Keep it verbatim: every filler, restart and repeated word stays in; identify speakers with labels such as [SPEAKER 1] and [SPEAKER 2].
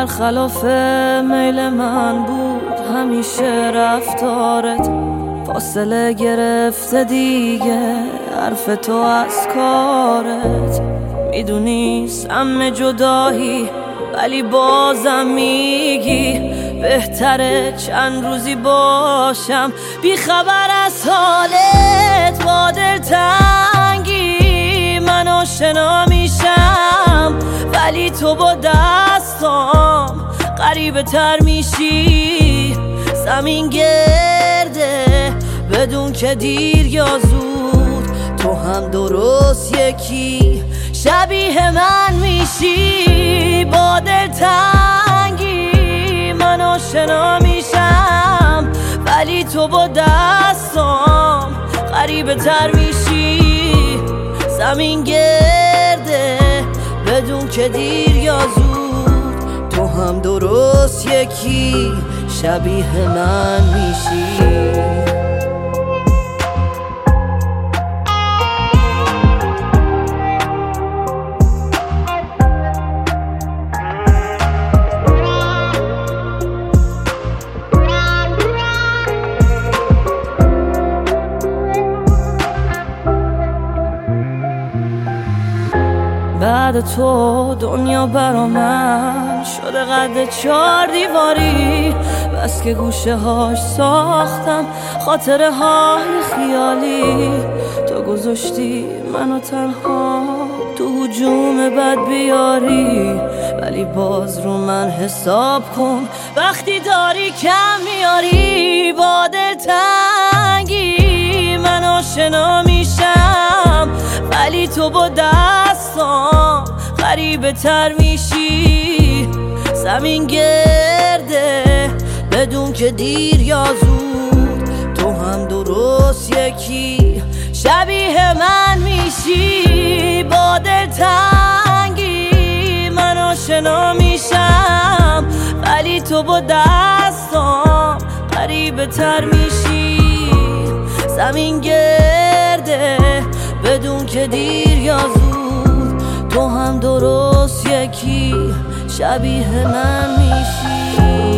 [SPEAKER 1] برخلاف میل من بود همیشه رفتارت، فاصله گرفته دیگه حرف تو از کارت. میدونی سم جدایی ولی بازم میگی بهتره چند روزی باشم بی خبر از حالت. با دلتنگی من آشنا میشم ولی تو با دستام غریبه تر میشی. زمین گرده بدون که دیر یا زود، تو هم درست یکی شبیه من میشی. با دلتنگی من آشنا میشم ولی تو با دستام غریبه تر میشی. زمین گرده بدون که دیر یا زود، تو هم درست یکی شبیه من میشی. بعد تو دنیا برا من شده قد چار دیواری، بس که گوشه هاش ساختم خاطره های خیالی. تو گذاشتی منو تنها تو هجوم بد بیاری، ولی باز رو من حساب کن وقتی داری کم میاری. با دلتنگی من آشنا میشم ولی تو با دستام غریبه تر میشی. زمین گرده بدون که دیر یا زود، تو هم درست یکی شبیه من میشی. با دلتنگی من آشنا میشم ولی تو با دستام غریبه تر میشی. زمین گرده بدون که دیر یا زود، تو هم درست یکی شبیه من میشی.